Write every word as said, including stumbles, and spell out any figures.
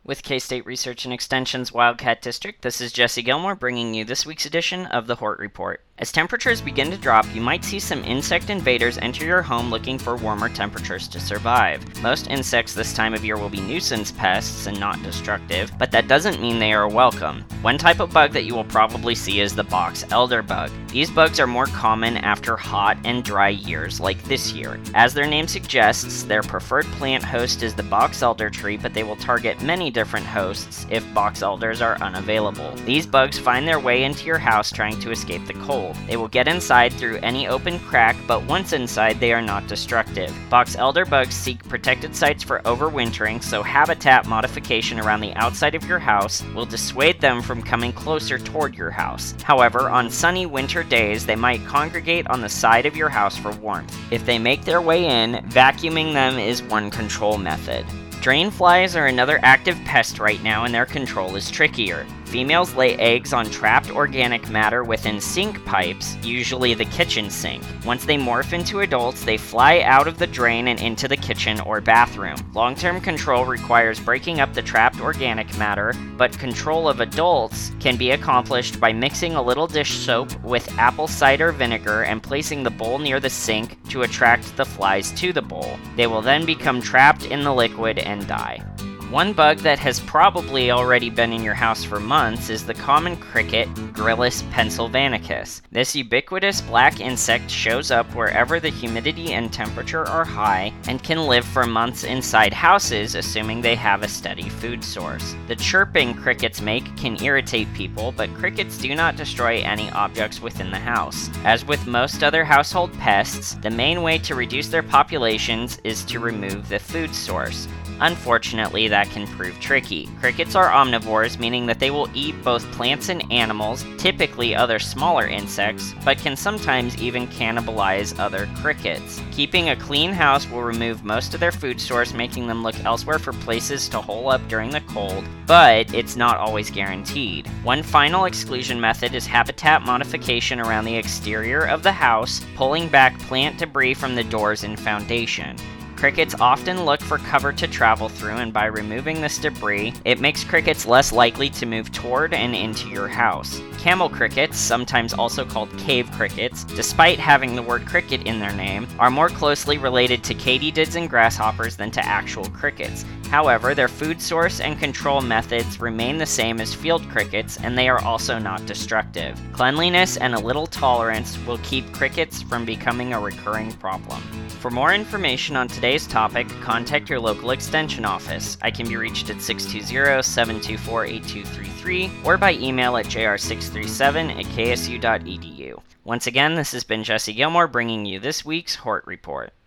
With K-State Research and Extension's Wildcat District, this is Jesse Gilmore bringing you this week's edition of the Hort Report. As temperatures begin to drop, you might see some insect invaders enter your home looking for warmer temperatures to survive. Most insects this time of year will be nuisance pests and not destructive, but that doesn't mean they are welcome. One type of bug that you will probably see is the box elder bug. These bugs are more common after hot and dry years like this year. As their name suggests, their preferred plant host is the box elder tree, but they will target many different hosts if box elders are unavailable. These bugs find their way into your house trying to escape the cold. They will get inside through any open crack, but once inside, they are not destructive. Box elder bugs seek protected sites for overwintering, so habitat modification around the outside of your house will dissuade them from coming closer toward your house. However, on sunny winter days, they might congregate on the side of your house for warmth. If they make their way in, vacuuming them is one control method. Drain flies are another active pest right now, and their control is trickier. Females lay eggs on trapped organic matter within sink pipes, usually the kitchen sink. Once they morph into adults, they fly out of the drain and into the kitchen or bathroom. Long-term control requires breaking up the trapped organic matter, but control of adults can be accomplished by mixing a little dish soap with apple cider vinegar and placing the bowl near the sink to attract the flies to the bowl. They will then become trapped in the liquid and die. One bug that has probably already been in your house for months is the common cricket, Gryllus pennsylvanicus. This ubiquitous black insect shows up wherever the humidity and temperature are high and can live for months inside houses, assuming they have a steady food source. The chirping crickets make can irritate people, but crickets do not destroy any objects within the house. As with most other household pests, the main way to reduce their populations is to remove the food source. Unfortunately, that can prove tricky. Crickets are omnivores, meaning that they will eat both plants and animals, typically other smaller insects, but can sometimes even cannibalize other crickets. Keeping a clean house will remove most of their food source, making them look elsewhere for places to hole up during the cold, but it's not always guaranteed. One final exclusion method is habitat modification around the exterior of the house, pulling back plant debris from the doors and foundation. Crickets often look for cover to travel through, and by removing this debris, it makes crickets less likely to move toward and into your house. Camel crickets, sometimes also called cave crickets, despite having the word cricket in their name, are more closely related to katydids and grasshoppers than to actual crickets. However, their food source and control methods remain the same as field crickets, and they are also not destructive. Cleanliness and a little tolerance will keep crickets from becoming a recurring problem. For more information on today's topic, contact your local extension office. I can be reached at six two zero, seven two four, eight two three three or by email at j r six three seven at k s u dot e d u. Once again, this has been Jesse Gilmore bringing you this week's Hort Report.